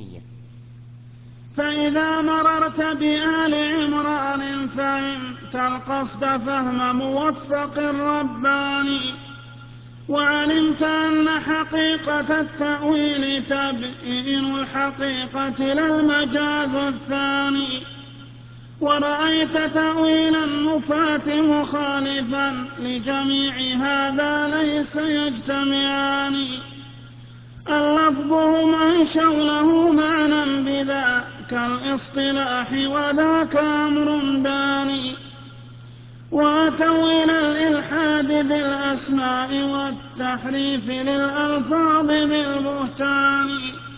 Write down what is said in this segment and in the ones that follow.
فإذا مررت بآل عمران فهمت القصد فهم موفق رباني، وعلمت أن حقيقة التأويل تبيين الحقيقة لا المجاز الثاني، ورأيت تأويل النفاة مخالفا لجميع هذا ليس يجتمعان. اللفظ هم أنشوا له معنى بذاك الإصطلاح وذاك أمر داني، وأتوا إلى الإلحاد بالأسماء والتحريف للألفاظ بالبهتان،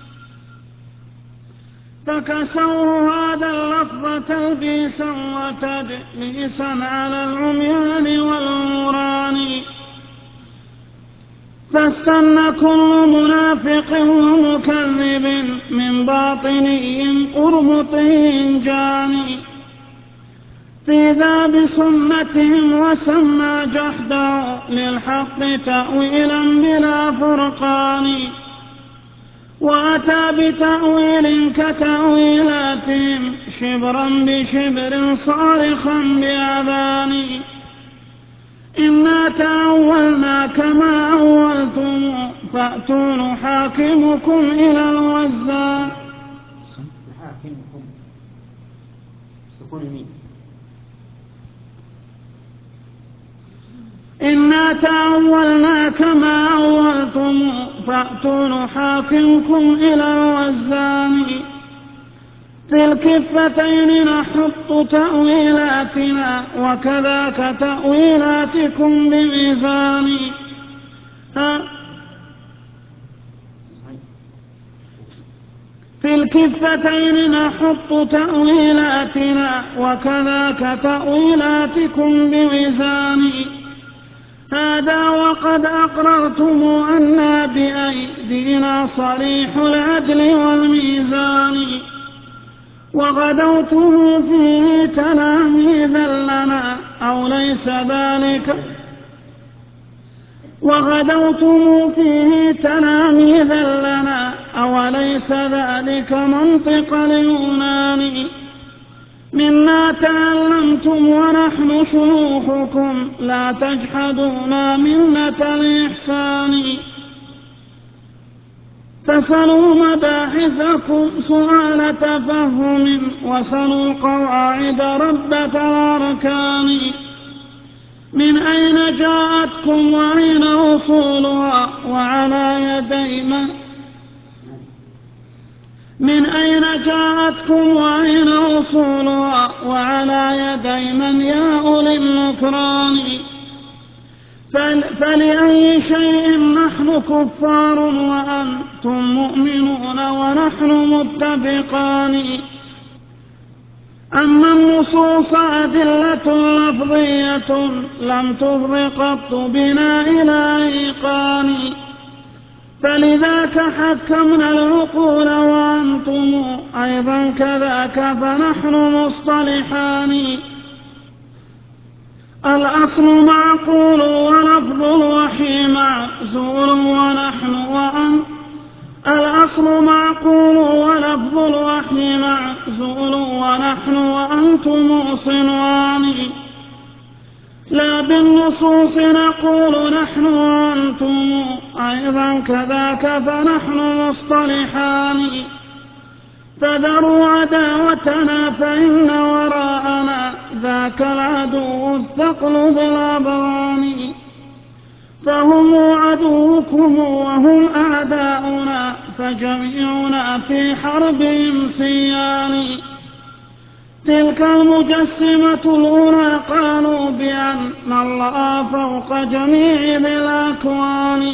فكسوه هذا اللفظ تلبيسا وتدليسا على العميان والعوران. فاستن كل منافق ومكذب من باطني قرمطي جاني في ذا بسنتهم، وسمى جحده للحق تأويلا بلا فرقان، وأتى بتأويل كتأويلاتهم شبرا بشبر صارخا بأذان. إنا تأولنا كما أولتم فأتوا نحاكمكم إلى الوزان. إنا تأولنا كما أولتم فأتوا نحاكمكم إلى الوزان. في الكفتين نحط تأويلاتنا وكذاك تأويلاتكم بميزان. في الكفتين نحط تأويلاتنا وكذاك تأويلاتكم بميزان. هذا وقد أقررتم أن بأيدينا صريح العدل والميزان، وغدوتم فيه تلاميذا لنا أو ليس ذلك، وغدوتم فيه تلاميذا لنا أو ليس ذلك منطق اليونان. منا تعلمتم ونحن شيوخكم لا تجحدونا منة الإحسان. فسلوا مباحثكم سؤال تفهم وسلوا القواعد ربة الأركان. من أين جاءتكم وأين أصولها وعلى يدي من أين جاءتكم وأين أصولها وعلى يدي من يا أولي النكران. فلأي شيء نحن كفار وأنتم مؤمنون ونحن متفقان. أما النصوص أدلة لفظية لم تفض قط بنا إلى إيقان. فلذاك حكمنا العقول وأنتم أيضا كذاك فنحن مصطلحان. الأصل معقول ولفظ الوحي معزول ونحن الأصل معقول ولفظ الوحي معزول ونحن وأنتم صنوان. لا بالنصوص نقول نحن وأنتم أيضا كذاك فنحن مصطلحان. فذروا عداوتنا فإن وراءنا ذاك العدو الثقل بالأبران. فهم عدوكم وهم أعداؤنا فجميعنا في حربهم سيان. تلك المجسمة الأولى قالوا بأن الله فوق جميع ذي الأكوان.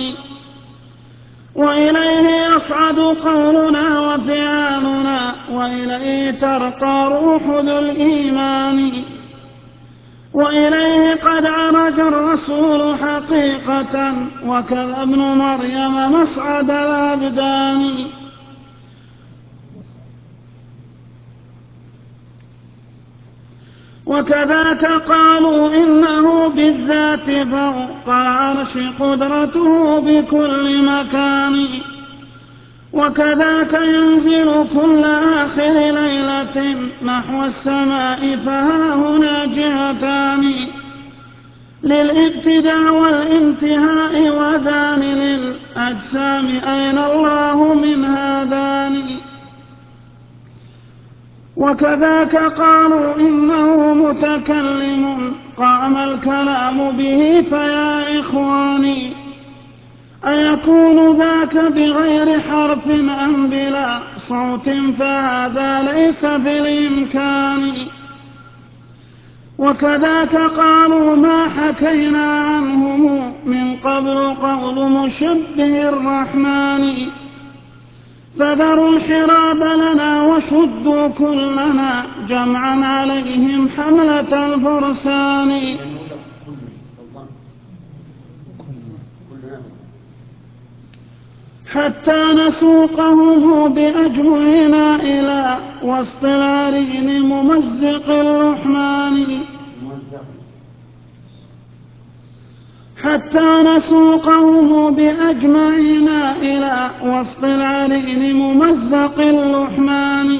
وإليه يصعد قولنا وفعالنا وإليه ترقى روح ذو الإيمان. وإليه قد عرج الرسول حقيقة وكذا ابن مريم مصعد الأبدان. وكذاك قالوا إنه بالذات فوق العرش قدرته بكل مكان. وكذاك ينزل كل آخر ليلة نحو السماء فها هنا جهتان للابتداء والانتهاء وذان للأجسام أين الله من هذان وكذاك قالوا إنه متكلم قام الكلام به فيا إخواني أيكون ذاك بغير حرف أم بلا صوت فهذا ليس بالإمكان وكذاك قالوا ما حكينا عنهم من قبل قول مشبه الرحمن فذروا الحراب لنا وشدوا كلنا جمعا عليهم حملة الفرسان حتى نسوقهم بأجوهنا إلى وسط العرين ممزق اللحمان حتى نسوقهم بأجمعنا إلى وسط العرين ممزق اللحمان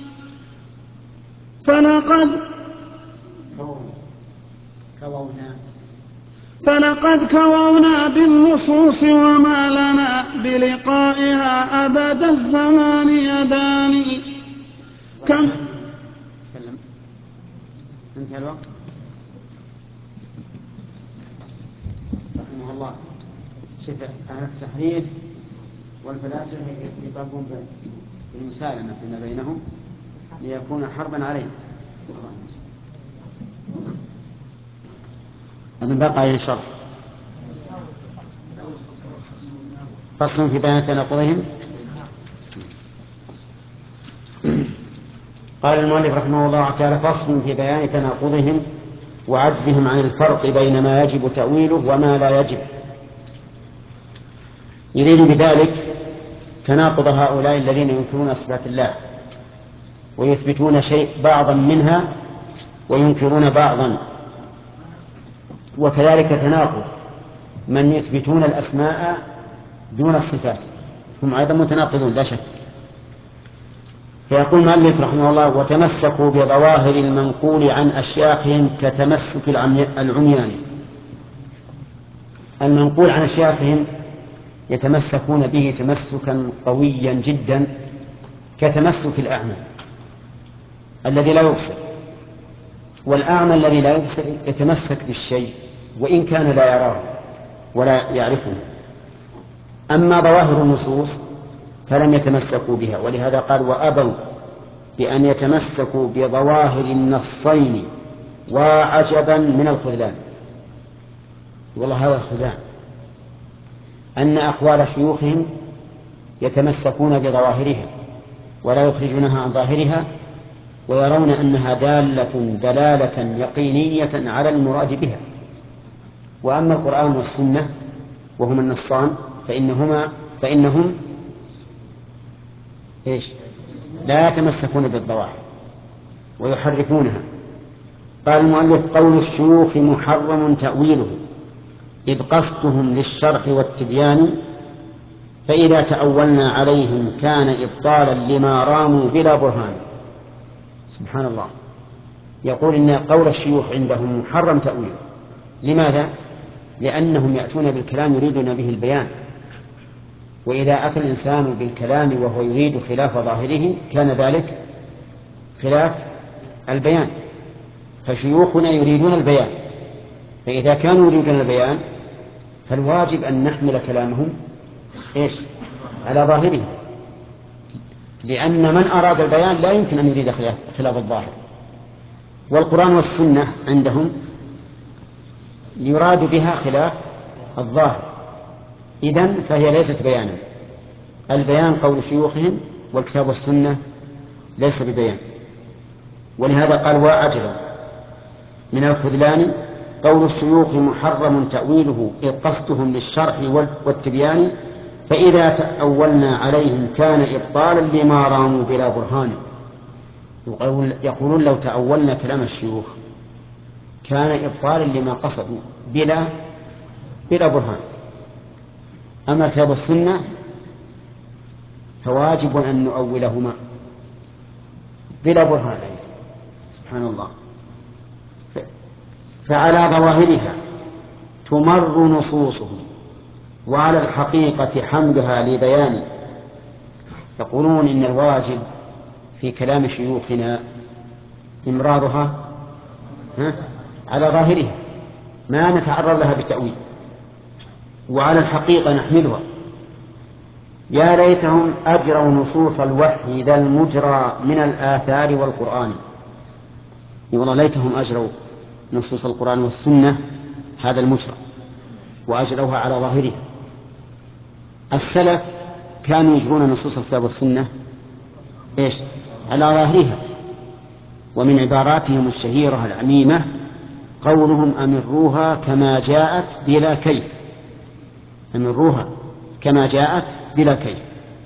فلقد كوونا بالنصوص وما لنا بلقائها أبد الزمان يدان كم انتهى الوقت رحمه الله. شوف التحريف والفلاسفة يطالبون بالمسالمة فيما بينهم ليكون حربا عليهم. من بقى يشرح فصل في بيان تناقضهم. قال المؤلف رحمه الله تعالى فصل في بيان تناقضهم وعجزهم عن الفرق بين ما يجب تأويله وما لا يجب. يريد بذلك تناقض هؤلاء الذين ينكرون صفات الله ويثبتون بعضا منها وينكرون بعضا، وكذلك تناقض من يثبتون الأسماء دون الصفات، هم أيضا متناقضون لا شك. فيقول المؤلف رحمه الله وتمسكوا بظواهر المنقول عن أشياخهم كتمسك العميان. المنقول عن أشياخهم يتمسكون به تمسكا قويا جدا كتمسك الأعمى الذي لا يبصر، والأعمى الذي لا يبصر يتمسك بالشيء وإن كان لا يراه ولا يعرفه. أما ظواهر النصوص فلم يتمسكوا بها، ولهذا قال وأبوا بأن يتمسكوا بظواهر النصين وعجبا من الخذلان. والله هذا الخذلان أن أقوال شيوخهم يتمسكون بظواهرها ولا يخرجونها عن ظاهرها ويرون أنها دلالة يقينية على المراد بها. وأما القرآن والسنة وهما النصان فإنهم لا يتمسكون بالظواهر ويحرفونها. قال المؤلف قول الشيوخ محرم تأويله إذ قصدهم للشرح والتبيان فإذا تأولنا عليهم كان إبطالا لما راموا بلا برهان. سبحان الله، يقول إن قول الشيوخ عندهم محرم تأويله. لماذا؟ لأنهم يأتون بالكلام يريدون به البيان، وإذا أتى الإنسان بالكلام وهو يريد خلاف ظاهره كان ذلك خلاف البيان. فشيوخنا يريدون البيان، فإذا كانوا يريدون البيان فالواجب أن نحمل كلامهم على ظاهره، لأن من أراد البيان لا يمكن أن يريد خلاف الظاهر. والقرآن والسنة عندهم يراد بها خلاف الظاهر، إذن فهي ليست بيانا. البيان قول شيوخهم والكتاب والسنة ليس ببيان. ولهذا قال وعجبا من الخذلان قول الشيوخ محرم تأويله إذ قصدهم للشرح والتبيان فإذا تأولنا عليهم كان إبطالا لما راموا بلا برهان. يقولون لو تأولنا كلام الشيوخ كان إبطالا لما قصدوا بلا برهان. أما الكتاب والسنة فواجب أن نؤولهما بلا برهان. سبحان الله. فعلى ظواهرها تمر نصوصه، وعلى الحقيقة حملها لبيان. يقولون إن الواجب في كلام شيوخنا إمرارها على ظاهرها، ما نتعرض لها بتأويل، وعلى الحقيقة نحملها. يا ليتهم أجروا نصوص الوحي ذا المجرى من الآثار والقرآن. والله ليتهم أجروا نصوص القرآن والسنة هذا المجرى وأجروها على ظاهرها. السلف كانوا يجرون نصوص الكتاب والسنة على ظاهرها. ومن عباراتهم الشهيرة العميمة قولهم: أمروها كما جاءت بلا كيف. أمروها كما جاءت بلا كيف.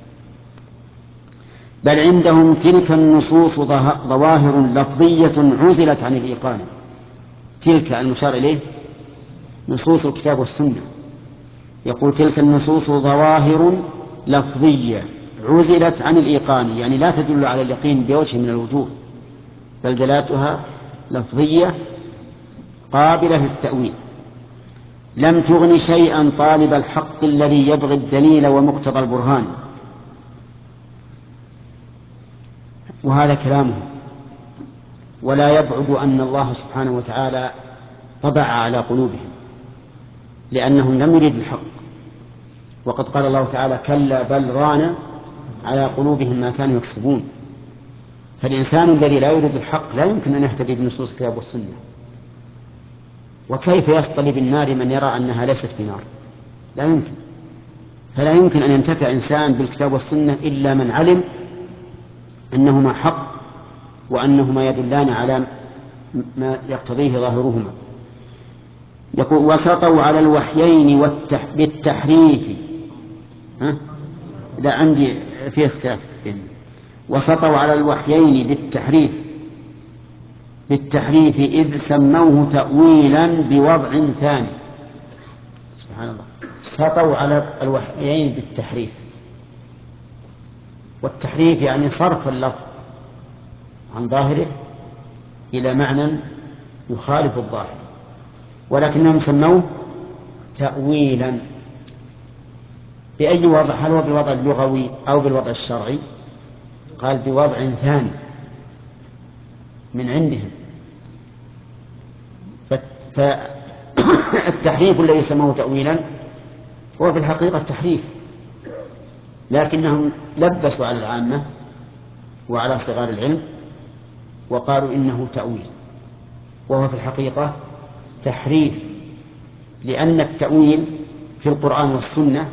بل عندهم تلك النصوص ظواهر لفظية عزلت عن الإيقان. تلك المشار إليه نصوص الكتاب والسنة. يقول تلك النصوص ظواهر لفظية عزلت عن الإيقان، يعني لا تدل على اليقين بوجه من الوجوه، بل دلالتها لفظية قابلة للتأويل. لم تغن شيئا طالب الحق الذي يبغي الدليل ومقتضى البرهان. وهذا كلامه. ولا يبعد أن الله سبحانه وتعالى طبع على قلوبهم، لأنهم لم يريدوا الحق. وقد قال الله تعالى: كلا بل ران على قلوبهم ما كانوا يكسبون. فالإنسان الذي لا يريد الحق لا يمكن أن يهتدي بنصوص الكتاب والسنة. وكيف يصطلي بالنار من يرى أنها ليست بنار؟ لا يمكن. فلا يمكن أن ينتفع إنسان بالكتاب والسنة إلا من علم أنهما حق، وأنهما يدلان على ما يقتضيه ظاهرهما. يقول: وسطوا على الوحيين بالتحريف. لا، عندي في اختلاف. وسطوا على الوحيين بالتحريف إذ سموه تأويلا بوضع ثاني. سبحان الله. سطوا على الوحيين بالتحريف. والتحريف يعني صرف اللفظ عن ظاهره إلى معنى يخالف الظاهر، ولكنهم سموه تأويلا. بأي وضع؟ هل هو بالوضع اللغوي أو بالوضع الشرعي؟ قال بوضع ثاني من عندهم. فالتحريف الذي سموه تأويلا هو في الحقيقة تحريف، لكنهم لبسوا على العامة وعلى صغار العلم وقالوا إنه تأويل، وهو في الحقيقة تحريف. لأن التأويل في القرآن والسنة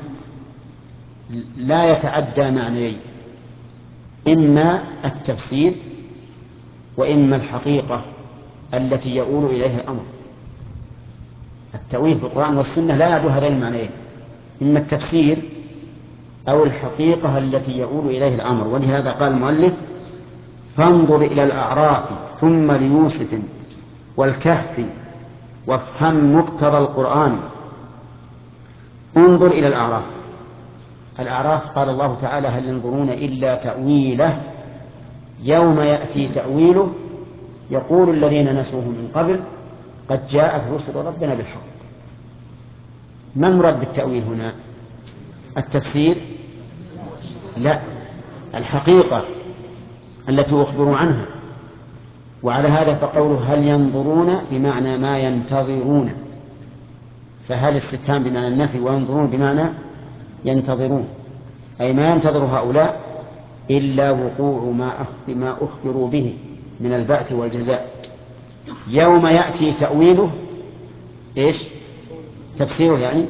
لا يتعدى معنيين: إما التفسير، وإما الحقيقة التي يؤول إليها الأمر. التأويل في القرآن والسنة لا يعدو هذين المعنيين: إما التفسير أو الحقيقة التي يؤول إليه الأمر. ولهذا قال المؤلف: فانظر إلى الأعراف ثم ليوسف والكهف وافهم مقتضى القرآن. انظر إلى الأعراف. الأعراف قال الله تعالى: هل ينظرون إلا تأويله يوم يأتي تأويله يقول الذين نسوه من قبل قد جاءت رسل ربنا بالحق. ما المراد بالتأويل هنا؟ التفسير؟ لا، الحقيقة التي أخبروا عنها. وعلى هذا فقوله هل ينظرون بمعنى ما ينتظرون، فهل استفهام بمعنى النفي، وينظرون بمعنى ينتظرون، أي ما ينتظر هؤلاء إلا وقوع ما أخبروا به من البعث والجزاء. يوم يأتي تأويله إيش؟ تفسيره يعني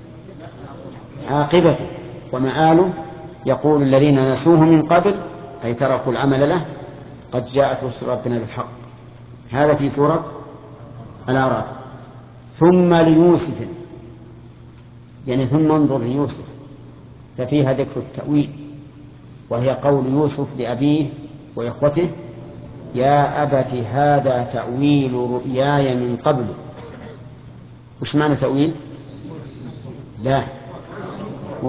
عاقبته ومآله يقول الذين نسوه من قبل أي تركوا العمل له قد جاءت رسل ربنا بالحق. هذا في سورة الأعراف. ثم ليوسف، يعني ثم انظر ليوسف، ففيها ذكر التأويل، وهي قول يوسف لأبيه وإخوته: يا أبت هذا تأويل رؤياي من قبل. وش معنى تأويل؟ لا،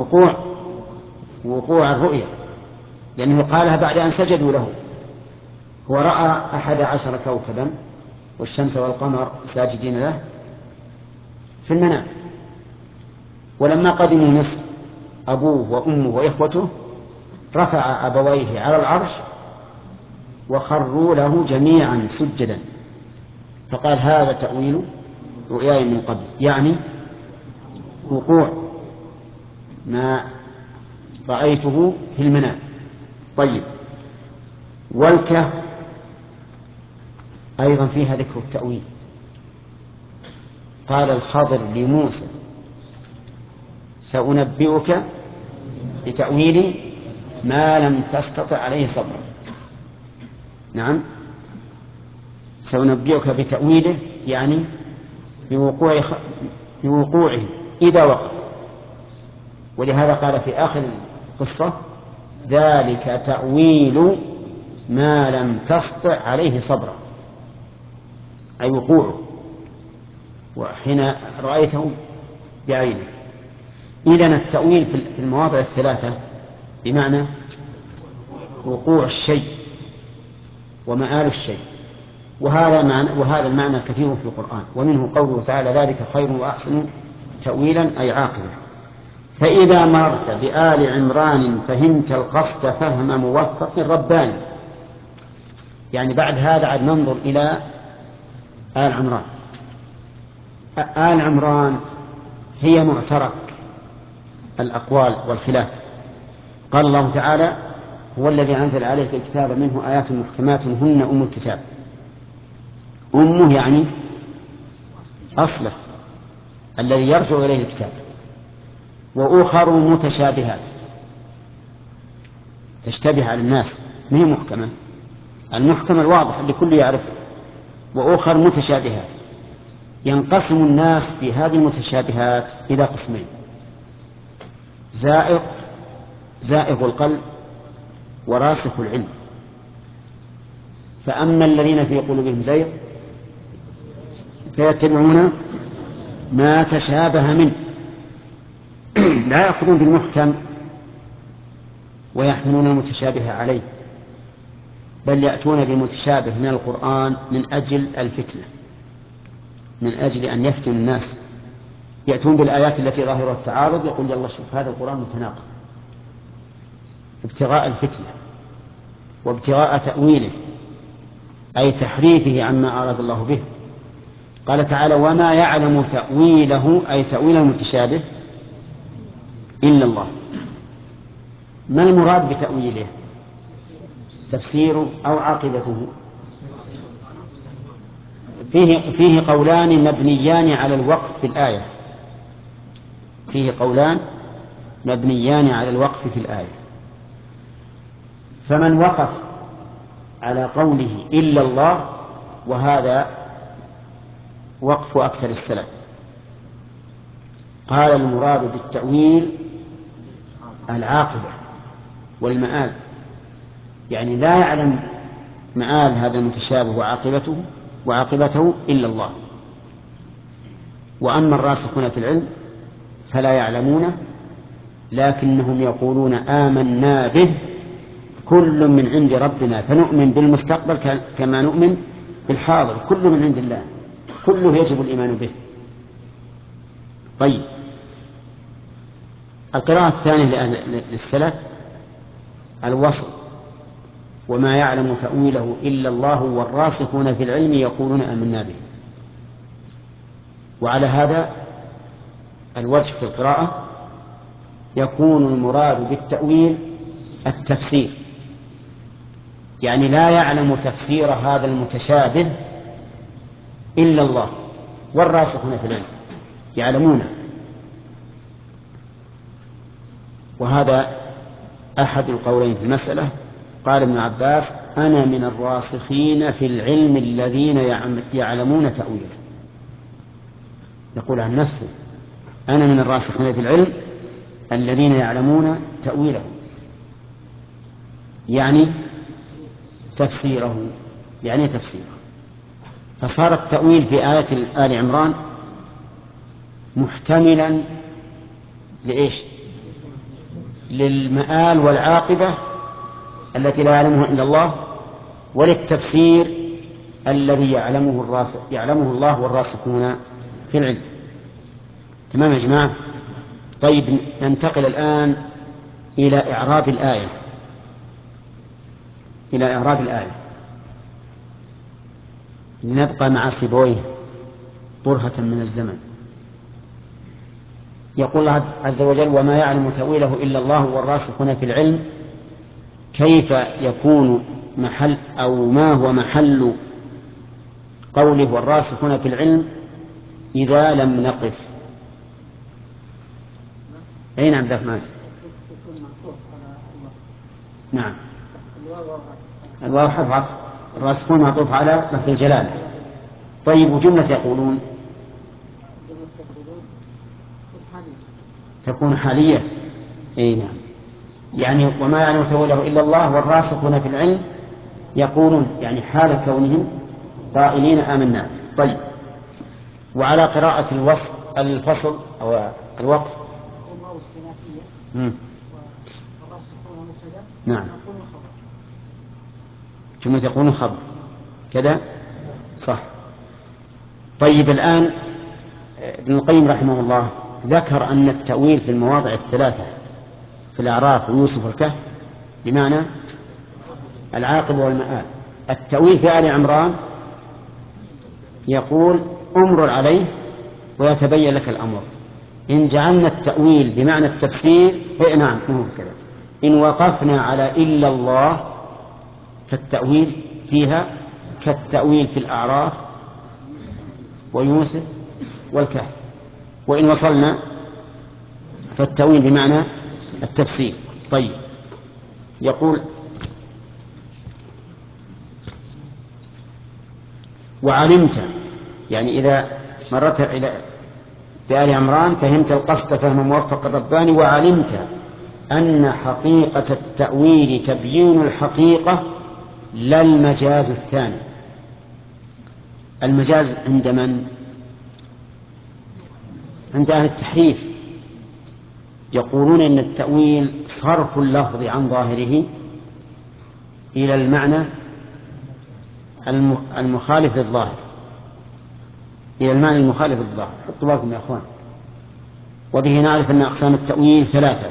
وقوع الرؤيا، لأنه قالها بعد أن سجدوا له. ورأى 11 كوكبا والشمس والقمر ساجدين له في المنام. ولما قدموا مصر أبوه وأمه وإخوته رفع أبويه على العرش وخروا له جميعا سجدا، فقال هذا تأويل رؤياي من قبل، يعني وقوع ما رأيته في المنام. طيب، والكهف أيضا فيها ذكر التأويل. قال الخضر لموسى سأنبئك بتأويل ما لم تستطع عليه صبرا. نعم، سأنبئك بتأويله يعني بوقوعه إذا وقع. ولهذا قال في آخر القصة ذلك تأويل ما لم تستطع عليه صبرا، أي وقوعه وحين رأيته بعينك. إذن التأويل في المواضع الثلاثة بمعنى وقوع الشيء ومآل الشيء، وهذا المعنى كثير في القرآن، ومنه قوله تعالى ذلك خير وأحسن تأويلا أي عاقبة. فإذا مررت بآل عمران فهمت القصد فهم موفق رباني، يعني بعد هذا عاد ننظر إلى آل عمران. آل عمران هي معترك الأقوال والخلاف. قال الله تعالى هو الذي أنزل عليك الكتاب منه آيات محكمات هن أم الكتاب. أمه يعني أصله الذي يرجع إليه الكتاب. وأخر متشابهات تشتبه على الناس، ما هي محكمة، المحكم الواضح اللي كل يعرفه. وأخر متشابهات، ينقسم الناس في هذه المتشابهات إلى قسمين: زائغ القلب وراسخ العلم. فأما الذين في قلوبهم زيغ فيتبعون ما تشابه منه لا يأخذون بالمحكم ويحملون المتشابه عليه، بل يأتون بمتشابه من القرآن من أجل الفتنة، من أجل أن يفتن الناس. يأتون بالآيات التي ظاهرها التعارض، يقول يلا شوف هذا القرآن متناقض، ابتغاء الفتنة وابتغاء تأويله أي تحريفه عما أراد الله به. قال تعالى وما يعلم تأويله أي تأويل المتشابه إلا الله. ما المراد بتأويله؟ تفسيره أو عاقبته؟ فيه قولان مبنيان على الوقف في الآية، فيه قولان مبنيان على الوقف في الآية. فمن وقف على قوله إلا الله، وهذا وقف أكثر السلف، قال المراد بالتأويل العاقبة والمآل، يعني لا يعلم مآل هذا المتشابه وعاقبته إلا الله. وأما الراسخون في العلم فلا يعلمونه، لكنهم يقولون آمنا به كل من عند ربنا، فنؤمن بالمستقبل كما نؤمن بالحاضر، كل من عند الله، كله يجب الإيمان به. طيب، القراءة الثانية للسلف الوصل وما يعلم تأويله إلا الله والراسخون في العلم يقولون آمنا به. وعلى هذا الوجه في القراءة يكون المراد بالتأويل التفسير، يعني لا يعلم تفسير هذا المتشابه إلا الله والراسخون في العلم يعلمونه. وهذا أحد القولين في المسألة. قال ابن عباس أنا من الراسخين في العلم الذين يعلمون تأويله، يقول عن نفسه أنا من الراسخين في العلم الذين يعلمون تأويله، يعني تفسيره، فصار التأويل في آية آل عمران محتملا لإيش؟ للمآل والعاقبة التي لا يعلمها إلا الله، وللتفسير الذي يعلمه الله والراسخون في العلم. تمام يا جماعة؟ طيب ننتقل الآن إلى إعراب الآية. لنبقى مع سيبويه برهة من الزمن. يقول الله عز وجل: وما يعلم تأويله إلا الله والراسخون في العلم. كيف يكون محل أو ما هو محل قوله والراسخون في العلم إذا لم نقف؟ أي نعم ذاك مال. نعم الواو حرف عطف، الراسخون معطوف على لفظ الجلالة. طيب وجملة يقولون تكون حالية. أي نعم، يعني وما يعلم تأويله إلا الله والراسخون في العلم يقولون، يعني حال كونهم قائلين آمنا. طيب وعلى قراءة الفصل أو الوقف نعم جملة يقولون خبر كذا صح. طيب الآن ابن القيم رحمه الله ذكر أن التأويل في المواضع الثلاثة في الأعراف ويوسف والكهف بمعنى العاقبة والمآل. التأويل في آل عمران يقول امر عليه ويتبين لك الأمر. إن جعلنا التأويل بمعنى التفسير نعم كذا. إن وقفنا على إلا الله فالتأويل فيها كالتأويل في الأعراف ويوسف والكهف. وإن وصلنا فالتأويل بمعنى التفسير. طيب يقول وعلمت، يعني إذا مرت إلى بآل عمران فهمت القصد فهم موفق الرباني، وعلمت أن حقيقة التأويل تبيين الحقيقة لا المجاز الثاني. المجاز عند من؟ عند أهل التحريف. يقولون إن التأويل صرف اللفظ عن ظاهره إلى المعنى المخالف للظاهر، إلى المعنى المخالف للظاهر. حطوا بالكم يا أخوان. وبه نعرف أن أقسام التأويل ثلاثة: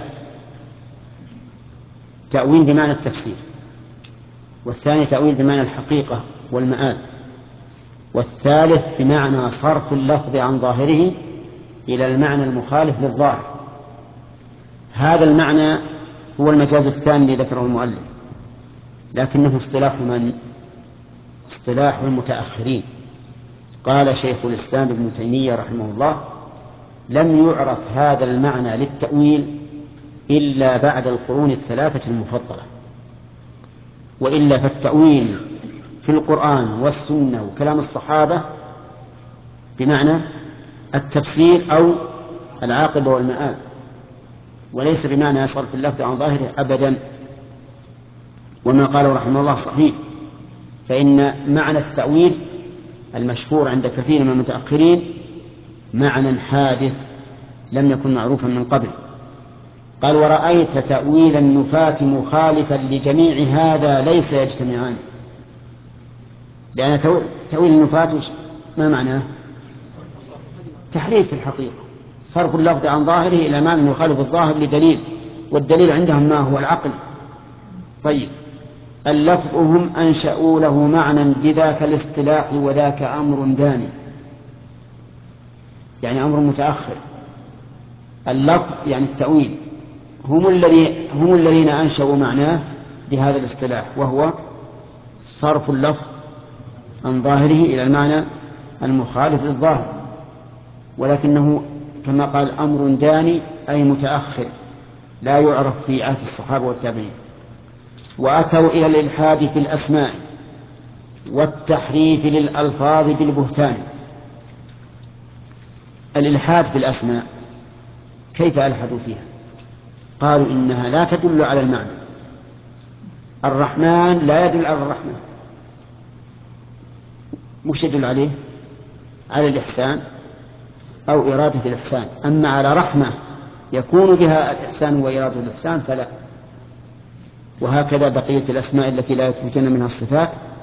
تأويل بمعنى التفسير، والثاني تأويل بمعنى الحقيقة والمآل، والثالث بمعنى صرف اللفظ عن ظاهره إلى المعنى المخالف للظاهر. هذا المعنى هو المجاز الثاني الذي ذكره المؤلف، لكنه اصطلاح من؟ اصطلاح المتأخرين. قال شيخ الإسلام ابن تيمية رحمه الله: لم يعرف هذا المعنى للتأويل إلا بعد القرون الثلاثة المفضلة، وإلا فالتأويل في القرآن والسنة وكلام الصحابة بمعنى التفسير أو العاقبة والمآل، وليس بمعنى صرف اللفظ عن ظاهره أبدا. وما قاله رحمه الله صحيح، فإن معنى التأويل المشهور عند كثير من المتأخرين معنى حادث لم يكن معروفا من قبل. قال: ورأيت تأويل النفاة مخالفا لجميع هذا ليس يجتمعان. لأن تأويل النفاة ما معناه؟ تحريف في الحقيقة، صرف اللفظ عن ظاهره إلى معنى يخالف الظاهر لدليل، والدليل عندهم ما هو؟ العقل. طيب اللفظ هم أنشأوا له معنى بذاك الاصطلاح وذاك أمر داني، يعني أمر متأخر. اللفظ يعني التأويل هم الذين أنشأوا معناه بهذا الاصطلاح، وهو صرف اللفظ عن ظاهره إلى المعنى المخالف للظاهر، ولكنه كما قال أمر داني أي متأخر لا يعرف في عهد الصحابة والتابعين. وأتوا إلى الإلحاد في الأسماء والتحريف للألفاظ بالبهتان. الإلحاد في الأسماء كيف ألحدوا فيها؟ قالوا إنها لا تدل على المعنى. الرحمن لا يدل على الرحمن، مش يدل عليه؟ على الإحسان أو إرادة الإحسان. أما على رحمة يكون بها الإحسان وإرادة الإحسان فلا. وهكذا بقية الأسماء التي لا يثبتون منها الصفات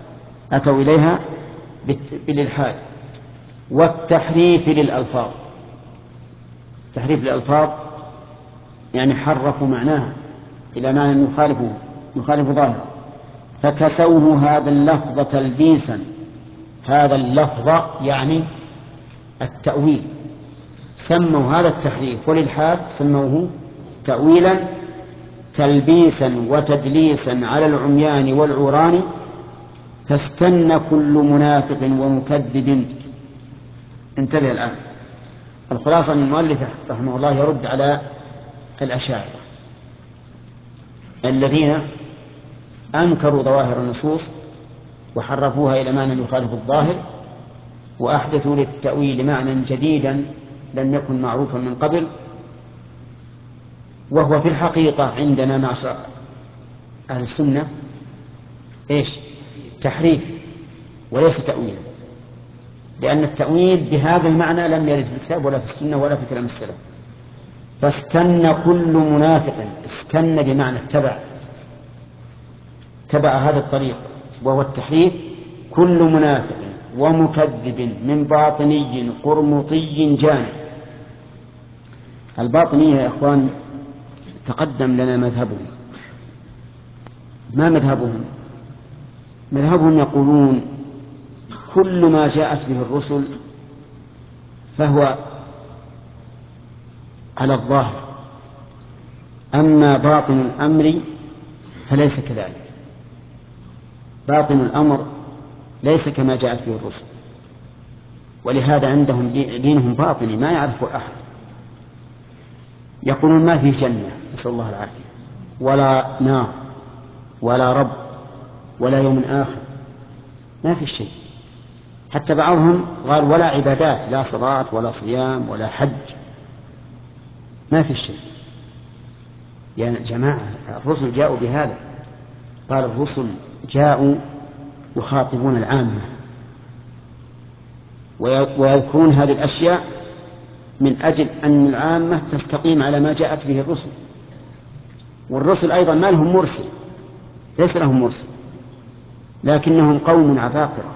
أتوا إليها بالإلحاد والتحريف للألفاظ. تحريف للألفاظ يعني حرفوا معناها إلى معنى يخالف ظاهره، فكسوه هذا اللفظ تلبيسا. هذا اللفظ يعني التأويل، سموا هذا التحريف والإلحاد سموه تأويلا تلبيسا وتدليسا على العميان والعوران، فاستن كل منافق ومكذب. انتبه الآن، الخلاصة أن المؤلف رحمه الله يرد على الأشاعرة الذين أنكروا ظواهر النصوص وحرفوها إلى معنى يخالف الظاهر، وأحدثوا للتأويل معنى جديدا لم يكن معروفا من قبل، وهو في الحقيقة عندنا معشر أهل السنة إيش؟ تحريف وليس تأويل، لأن التأويل بهذا المعنى لم يرد في الكتاب ولا في السنة ولا في كلام السلف. فاستن كل منافق، استن بمعنى تبع هذا الطريق وهو التحريف، كل منافق ومكذب من باطني قرمطي جانب. الباطنية يا إخوان تقدم لنا مذهبهم. ما مذهبهم؟ مذهبهم يقولون كل ما جاءت به الرسل فهو على الظاهر، أما باطن الأمر فليس كذلك. باطن الأمر ليس كما جاءت به الرسل، ولهذا عندهم دينهم باطني ما يعرفه أحد. يقولون ما في جنة، نسأل الله العافية، ولا نار ولا رب ولا يوم آخر، ما في شيء. حتى بعضهم قال ولا عبادات، لا صلاة ولا صيام ولا حج، ما في شيء. يا جماعة الرسل جاءوا بهذا. قال الرسل جاءوا يخاطبون العامة ويذكرون هذه الأشياء من أجل أن العامة تستقيم على ما جاءت به الرسل. والرسل أيضا ما لهم مرسل، ليس لهم مرسل، لكنهم قوم عباقرة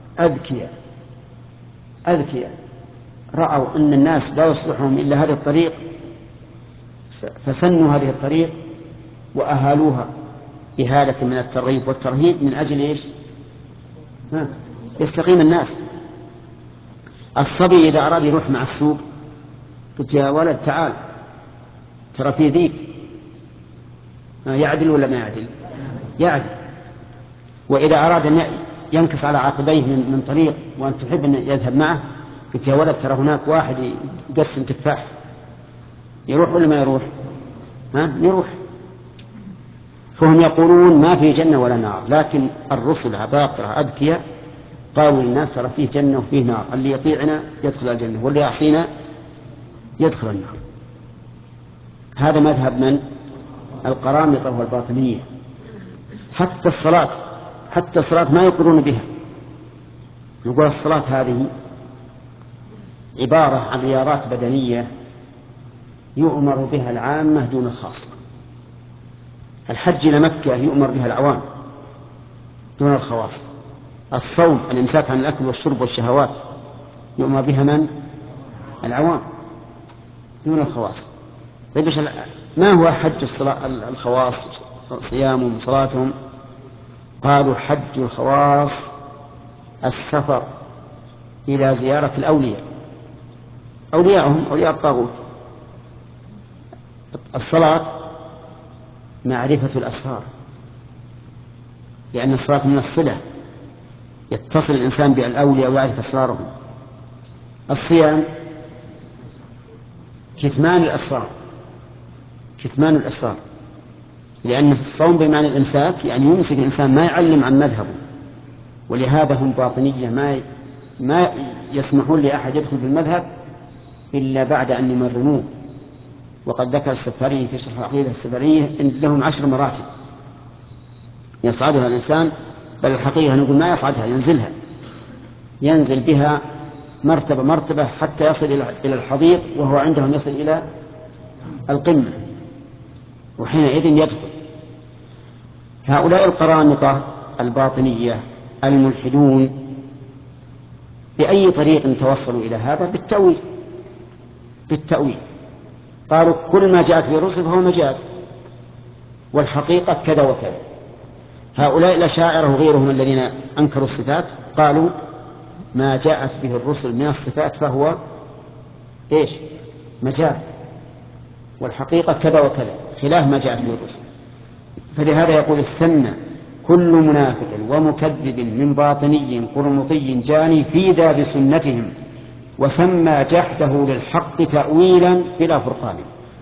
أذكياء رأوا أن الناس لا يصلحهم إلا هذا الطريق، فسنوا هذه الطريق وأهالوها بهالة من الترغيب والترهيب من أجل إيش؟ يستقيم الناس. الصبي إذا أراد يروح مع السوق قلت يا ولد تعال ترى في ذيك، يعدل ولا ما يعدل؟ يعدل. وإذا أراد أن ينكس على عقبيه من طريق وأن تحب أن يذهب معه قلت يا ولد ترى هناك واحد يقسم تفاح، يروح ولا ما يروح؟ يروح. فهم يقولون ما في جنة ولا نار، لكن الرسل عباقرة أذكياء قالوا للناس ترى فيه جنة وفيه نار، اللي يطيعنا يدخل الجنة واللي يعصينا يدخل النار. هذا مذهب من؟ القرامطة والباطنية. حتى الصلاة ما يقرون بها. يقول الصلاة هذه عبارة عن رياضات بدنية يؤمر بها العامة دون الخاصة. الحج إلى مكة يؤمر بها العوام دون الخواص. الصوم الإمساك عن الأكل والشرب والشهوات يؤمر بها من؟ العوام دون الخواص. طيب ما هو حج الخواص؟ صيامهم وصلاتهم. قالوا حج الخواص السفر إلى زيارة الأولياء، أولياءهم أولياء الطاغوت. الصلاة معرفة الأسرار، لأن الصلاة من الصلة، يتصل الإنسان بالأولياء ويعرف أسرارهم. الصيام كتمان الأسرار، لأن الصوم بمعنى الإمساك يعني يمسك الإنسان ما يعلم عن مذهبه. ولهذا هم باطنية ما يسمحون لأحد يدخل في المذهب إلا بعد أن يمرنوه. وقد ذكر السفاري في شرح العقيدة السفارية إن لهم 10 مراتب يصعدها الإنسان، بل الحقيقة نقول ما يصعدها، ينزل بها مرتبة حتى يصل إلى الحضيض، وهو عندهم يصل إلى القمة، وحينئذ يدخل. هؤلاء القرامطة الباطنية الملحدون بأي طريق توصلوا إلى هذا؟ بالتأويل. قالوا كل ما جاءت به الرسل فهو مجاز، والحقيقة كذا وكذا. هؤلاء الأشاعرة وغيرهم الذين أنكروا الصفات قالوا ما جاءت به الرسل من الصفات فهو إيش؟ مجاز، والحقيقة كذا وكذا، خلاف ما جاءت به الرسل. فلهذا يقول استنى كل منافق ومكذب من باطني قرمطي جاني في ذا بسنتهم، وسمى جحده للحق تأويلا بلا فرقان.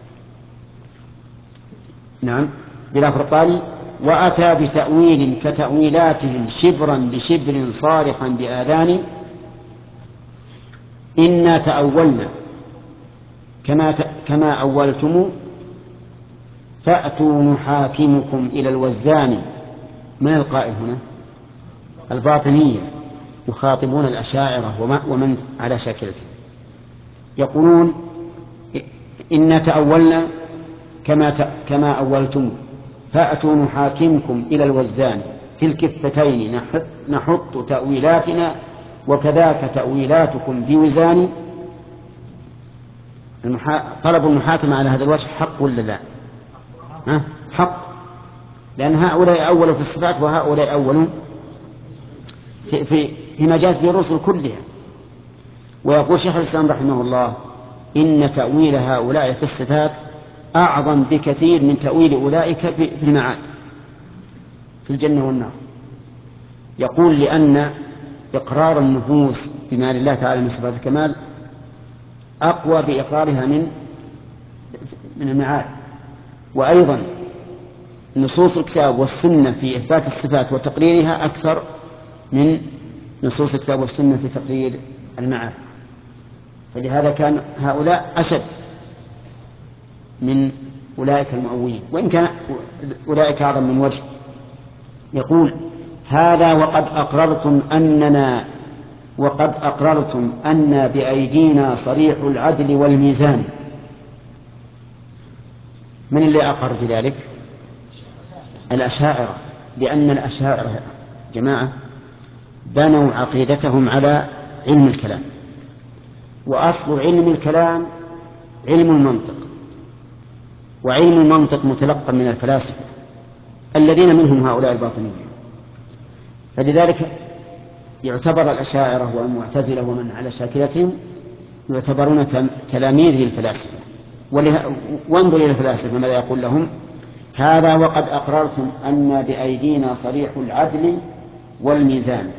نعم بلا فرقان. وأتى بتأويل كتأويلاتهم شبرا بشبر صارخا بآذان. إنا تأولنا كما أولتم فأتوا نحاكمكم إلى الوزان. من القائل هنا؟ الباطنية يخاطبون الأشاعرة ومن على شاكلته، يقولون إنا تأولنا كما أولتم فأتوا نحاكمكم إلى الوزان، في الكفتين نحط تأويلاتنا وكذاك تأويلاتكم بوزان. طلب المحاكمة على هذا الوجه حق ولا لا؟ حق، لأن هؤلاء أولوا في الصفات وهؤلاء أولوا فيما جاءت به الرسل كلها. ويقول شيخ الإسلام رحمه الله إن تأويل هؤلاء في الصفات أعظم بكثير من تأويل أولئك في المعاد في الجنة والنار. يقول لأن إقرار النفوس بما لله تعالى من صفات الكمال أقوى بإقرارها من المعاد. وأيضا نصوص الكتاب والسنة في إثبات الصفات وتقريرها أكثر من نصوص الكتاب والسنة في تقرير المعاد. فلهذا كان هؤلاء أشد من أولئك المؤولين، وإن كان أولئك أعظم من وجه. يقول هذا وقد أقررتم أن بأيدينا صريح العدل والميزان. من اللي أقر بذلك؟ الأشاعرة، لأن الأشاعرة جماعة بنوا عقيدتهم على علم الكلام، وأصل علم الكلام علم المنطق، وعلم المنطق متلقى من الفلاسفة الذين منهم هؤلاء الباطنيين. فلذلك يعتبر الأشاعرة والمعتزلة ومن على شاكلتهم يعتبرون تلاميذ للفلاسفة. وانظر إلى الفلاسفة ماذا يقول لهم؟ هذا وقد أقررتم أن بأيدينا صريح العدل والميزان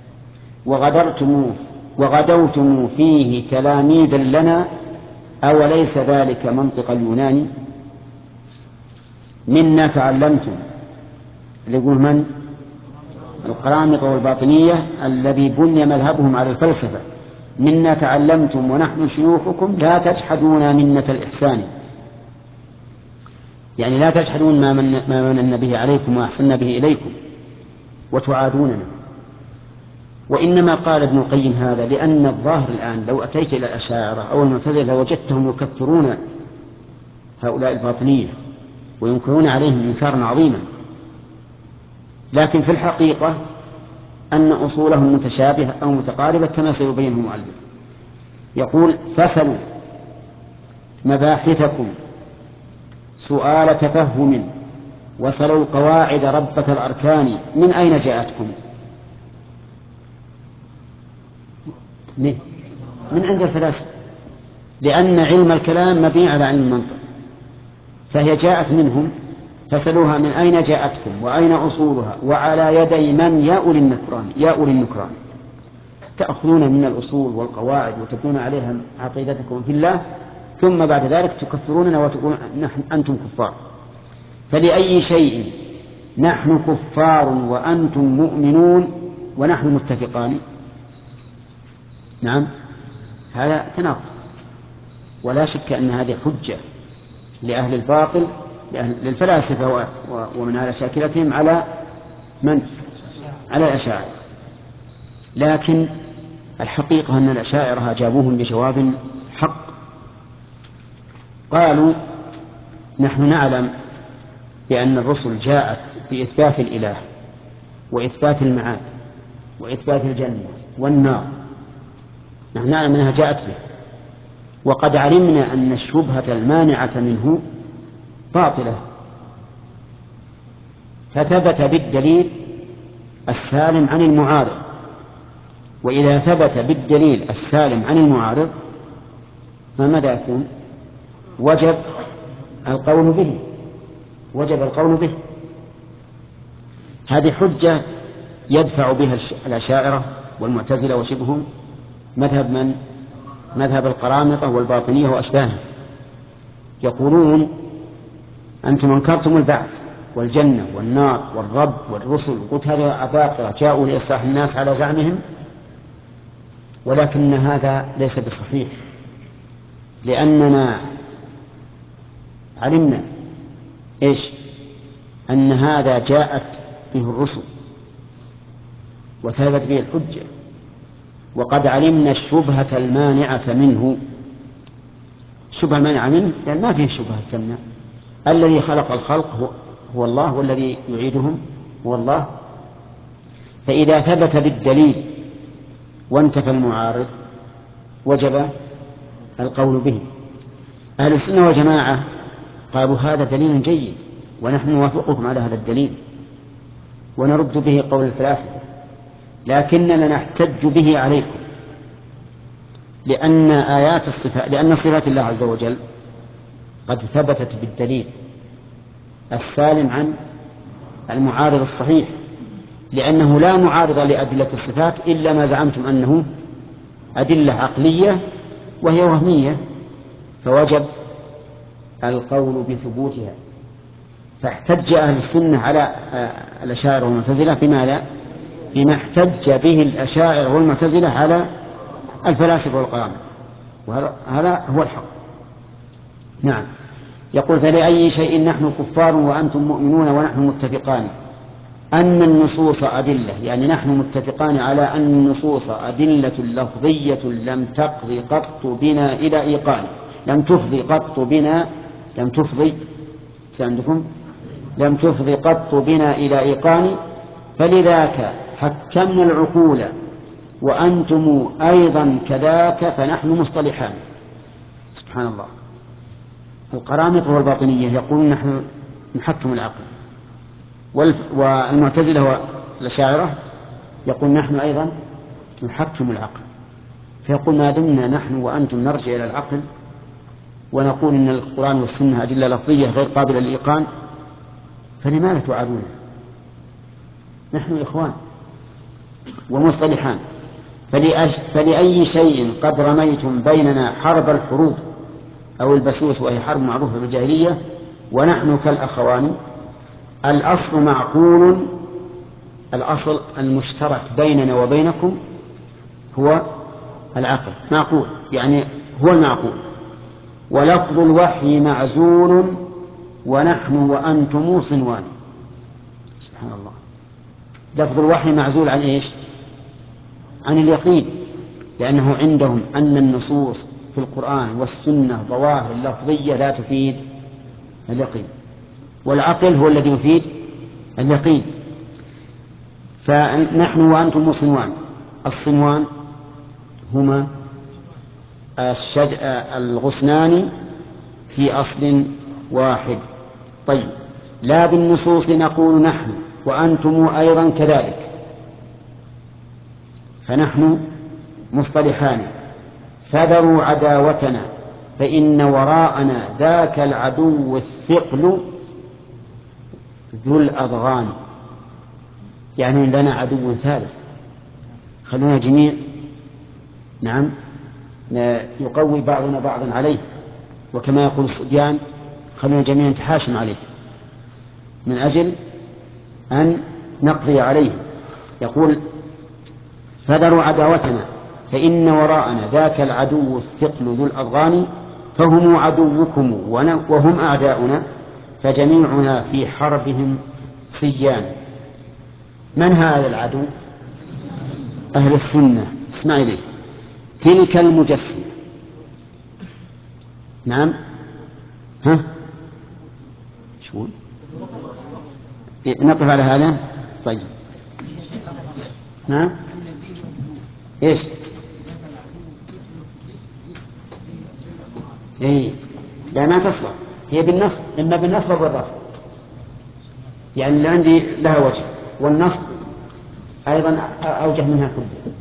وغدوتم فيه تلاميذا لنا، أوليس ذلك منطق اليوناني؟ منا تعلمتم. اللي يقول من؟ القرامطة والباطنية الذي بني مذهبهم على الفلسفة. منا تعلمتم ونحن شيوخكم لا تجحدون منة الإحسان، يعني لا تجحدون ما من به عليكم وأحسن به إليكم وتعادوننا. وإنما قال ابن القيم هذا لأن الظاهر الآن لو أتيت إلى الأشاعرة أو المعتزلة وجدتهم يكفرون هؤلاء الباطنية وينكرون عليهم إنكارا عظيما، لكن في الحقيقة أن أصولهم متشابهة أو متقاربة كما سيبينه المؤلف. يقول فسلوا مباحثكم سؤال تفهم، وصلوا قواعد ربة الأركان، من أين جاءتكم؟ من عند الفلاسفة، لأن علم الكلام مبني على علم المنطق، فهي جاءت منهم. فسألوها من أين جاءتكم وأين أصولها وعلى يدي من يا أولي النكران. تأخذون من الأصول والقواعد وتبنون عليها عقيدتكم في الله، ثم بعد ذلك تكفروننا وتقولون أنتم كفار. فلأي شيء نحن كفار وأنتم مؤمنون ونحن متفقان؟ نعم، هذا تناقض، ولا شك أن هذه حجة لأهل الباطل للفلاسفة ومن على شاكلتهم على الأشاعرة. لكن الحقيقة أن الأشاعرة أجابوهم بجواب حق. قالوا نحن نعلم بأن الرسل جاءت بإثبات الإله وإثبات المعاد وإثبات الجنة والنار نحن نعلم أنها جاءت به، وقد علمنا أن الشبهة المانعة منه باطلة، فثبت بالدليل السالم عن المعارض. وإذا ثبت بالدليل السالم عن المعارض فماذا يكون؟ وجب القول به، وجب القول به. هذه حجة يدفع بها الأشاعرة والمعتزلة وشبههم مذهب من؟ مذهب القرامطة والباطنية وأشباههم. يقولون أنتم أنكرتم البعث والجنة والنار والرب والرسل، قلت هذا عباقرة جاءوا لإصلاح الناس على زعمهم، ولكن هذا ليس بصحيح، لأننا علمنا إيش؟ أن هذا جاءت به الرسل وثبت به الحجة، وقد علمنا الشبهة المانعة منه. الشبهة المانعة منه لأن ما فيه شبهة تمنع. الذي خلق الخلق هو الله، والذي يعيدهم هو الله. فإذا ثبت بالدليل وانتفى المعارض وجب القول به. أهل السنة والجماعة قالوا هذا دليل جيد ونحن نوافقكم على هذا الدليل ونرد به قول الفلاسفة، لكننا نحتج به عليكم، لأن آيات الصفات، لأن صفات الله عز وجل قد ثبتت بالدليل السالم عن المعارض الصحيح، لأنه لا معارض لأدلة الصفات إلا ما زعمتم أنه أدلة عقلية وهي وهمية، فوجب القول بثبوتها. فاحتج أهل السنة على الأشاعرة والمعتزلة بماذا؟ بما احتج به الأشاعرة والمعتزلة على الفلاسفة والقرامطة، وهذا هو الحق. نعم. يقول فلأي شيء نحن كفار وأنتم مؤمنون ونحن متفقان أن النصوص أدلة، يعني نحن متفقان على أن النصوص أدلة لفظية لم تقضي قط بنا إلى إيقان، لم تفضي قط بنا، لم تفضي عندكم لم تفضي قط بنا إلى إيقان، فلذاك حكمنا العقول وأنتم أيضا كذاك فنحن مصطلحان. سبحان الله. القرامطة والباطنية يقولون نحن نحكم العقل، والمعتزلة والأشاعرة يقول نحن أيضا نحكم العقل. فيقول ما دمنا نحن وأنتم نرجع إلى العقل ونقول إن القرآن والسنة أدلة لفظية غير قابلة للإيقان، فلماذا تعادون؟ نحن إخوان ومصطلحان. فلأي شيء قد رميتم بيننا حرب الحروب أو البسوس، وهي حرب معروفة بالجاهلية، ونحن كالأخوان. الأصل معقول، الأصل المشترك بيننا وبينكم هو العقل، معقول يعني هو المعقول. ولفظ الوحي معزول ونحن وأنتم صنوان. سبحان الله. لفظ الوحي معزول عن إيش؟ عن اليقين، لأنه عندهم أن النصوص في القرآن والسنة ظواهر لفظية لا تفيد اليقين، والعقل هو الذي يفيد اليقين. فنحن وأنتم صنوان. الصنوان هما الغصنان في أصل واحد. طيب، لا بالنصوص نقول نحن وأنتم أيضا كذلك، فنحن مصطلحان. فذروا عداوتنا فإن وراءنا ذاك العدو الثقل ذو الأضغان، يعني لنا عدو ثالث. خلونا جميع نعم يقوي بعضنا بعضا عليه، وكما يقول الصبيان خلونا جميعا نتحاشم عليه من أجل أن نقضي عليه. يقول فذروا عداوتنا فإن وراءنا ذاك العدو الثقل ذو الأضغان، فهم عدوكم وهم أعداؤنا، فجميعنا في حربهم صيان. من هذا العدو؟ أهل السنة. اسمع إليه. تلك المجسمة. نعم. ها شو نقف على هذا؟ طيب. نعم. إيش؟ إيه لا ما تصلح، هي بالنصب، إما بالنصب أو بالرفع، يعني اللي عندي لها وجه، والنصب أيضا أوجه منها كلها.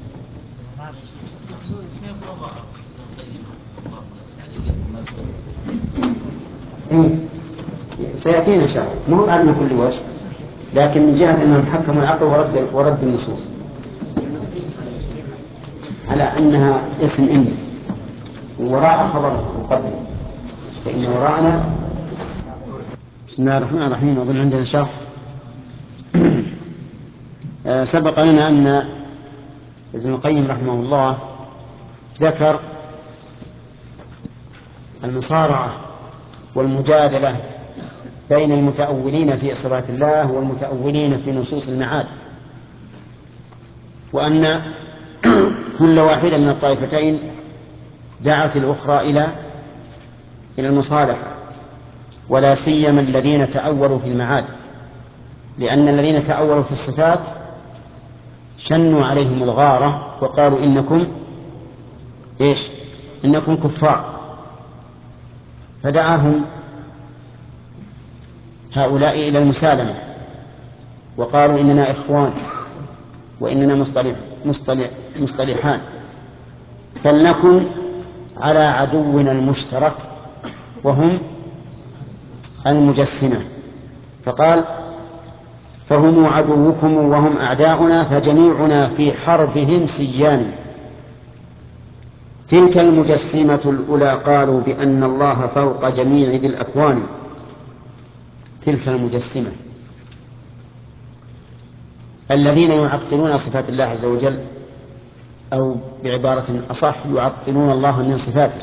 إيه؟ سيأتينا إن شاء الله، مو على كل وجه، لكن من جهة أنهم حكموا العقل ورد النصوص على أنها اسم إن وراء خبر مقدم، فإن وراءنا. بسم الله الرحمن الرحيم. أظن عندنا شرح. سبق لنا أن ابن القيم رحمه الله ذكر المصارعة والمجادلة بين المتأولين في صفات الله والمتأولين في نصوص المعاد، وأن كل واحدة من الطائفتين دعت الأخرى إلى المصالحة، ولا سيما الذين تأولوا في المعاد، لأن الذين تأولوا في الصفات شنوا عليهم الغارة وقالوا إنكم كفار، فدعاهم هؤلاء إلى المسالمة وقالوا إننا إخوان وإننا مصطلحان، فلنكن على عدونا المشترك وهم المجسمة. فقال فهم عدوكم وهم أعداؤنا فجميعنا في حربهم سيان. تلك المجسمة الأولى قالوا بأن الله فوق جميع ذي الأكوان. تلك المجسمة الذين يعطلون صفات الله عز وجل، أو بعبارة أصح يعطلون الله من صفاته،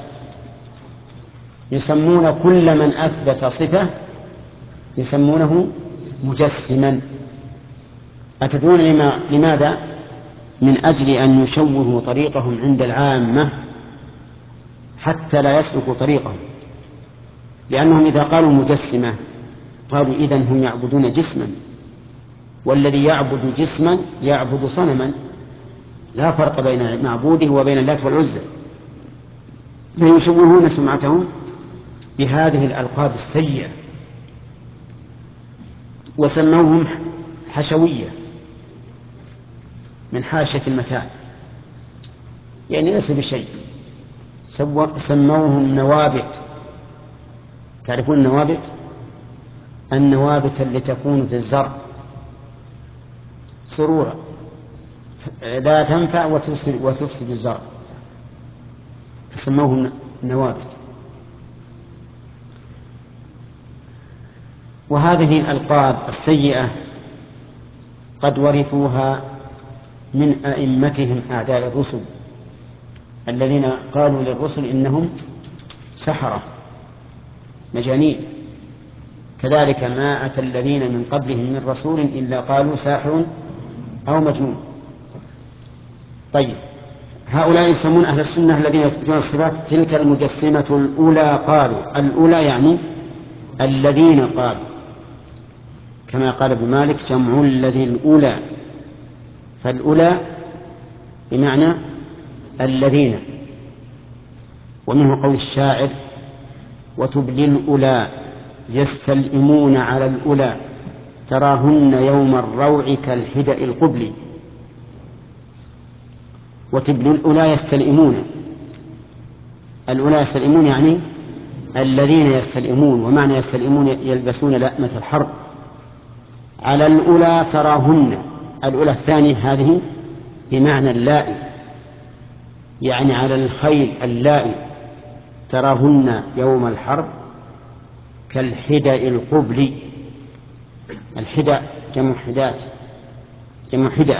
يسمون كل من أثبت صفة يسمونه مجسما. أتدرون لماذا؟ من أجل أن يشوهوا طريقهم عند العامة حتى لا يسلكوا طريقهم، لأنهم إذا قالوا مجسمة قالوا إذن هم يعبدون جسما، والذي يعبد جسما يعبد صنما، لا فرق بين معبوده وبين اللات والعزى، فيشوهون سمعتهم بهذه الألقاب السيئة، وسموهم حشوية من حاشية المتاع، يعني ليسوا بشيء. سموهم نوابت. تعرفون النوابت؟ النوابت اللي تكون في الزرع صروع لا تنفع وتفسد الزرع، فسموهم نوابت. وهذه الألقاب السيئة قد ورثوها من أئمتهم أعداء الرسل، الذين قالوا للرسل إنهم سحرة مجانين. كذلك ما أتى الذين من قبلهم من رسول إلا قالوا ساحر أو مجنون. طيب، هؤلاء يسمون أهل السنة الذين يثبتون الصفات تلك المجسمة الأولى قالوا. الأولى يعني الذين قالوا، كما قال ابن مالك جمع الذي الأولى، فالأولى بمعنى الذين. ومنه قول الشاعر وتبلي الأولى يستلئمون على الأولى تراهن يوم الروع كالحدأ القبل. وتبلي الأولى يستلئمون، الأولى يستلئمون يعني الذين يستلئمون، ومعنى يستلئمون يلبسون لأمة الحرب. على الأولى تراهن، الأولى الثانية هذه بمعنى اللائي، يعني على الخيل اللائي تراهن يوم الحرب كالحدأ القبل. الحدأ جمع حدات، جمع حدأ.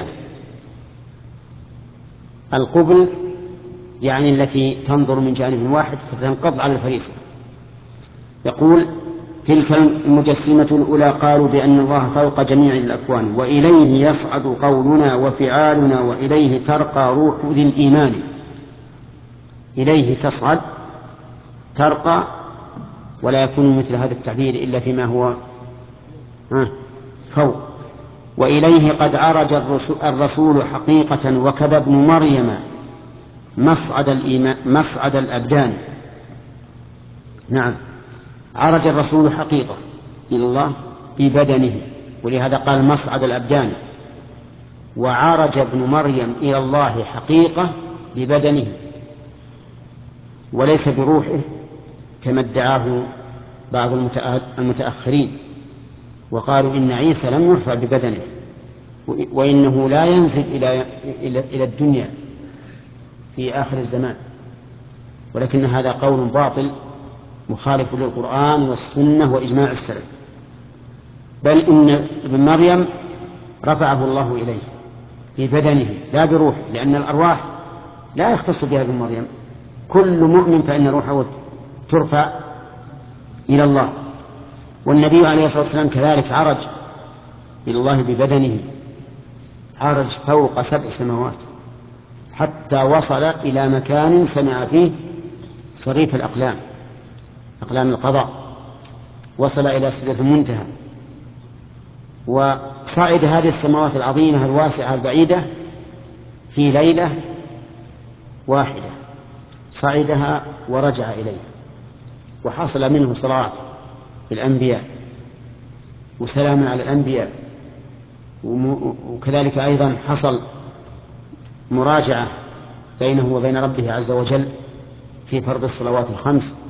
القبل يعني التي تنظر من جانب واحد فتنقض على الفريسة. يقول تلك المجسمة الأولى قالوا بأن الله فوق جميع الأكوان وإليه يصعد قولنا وفعالنا وإليه ترقى روح ذي الإيمان. إليه تصعد ترقى، ولا يكون مثل هذا التعبير إلا فيما هو فوق، وإليه قد عرج الرسول حقيقة وكذا ابن مريم مصعد الأبدان. نعم، عرج الرسول حقيقة إلى الله ببدنه، ولهذا قال مصعد الأبدان. وعرج ابن مريم إلى الله حقيقة ببدنه وليس بروحه كما ادعاه بعض المتأخرين، وقالوا إن عيسى لم يرفع ببدنه وإنه لا ينزل إلى الدنيا في آخر الزمان، ولكن هذا قول باطل مخالف للقرآن والسنة وإجماع السلف. بل إن ابن مريم رفعه الله إليه ببدنه لا بروحه، لأن الأرواح لا يختص بها ابن مريم، كل مؤمن فإن روحه ترفع إلى الله. والنبي عليه الصلاة والسلام كذلك عرج إلى الله ببدنه، عرج فوق 7 سماوات حتى وصل إلى مكان سمع فيه صريف الأقلام، أقلام القضاء، وصل إلى سدرة المنتهى، وصعد هذه السماوات العظيمة الواسعة البعيدة في ليلة واحدة، صعدها ورجع إليها، وحصل منه صلاة بالأنبياء وسلام على الأنبياء، وكذلك أيضا حصل مراجعة بينه وبين ربه عز وجل في فرض الصلوات الخمس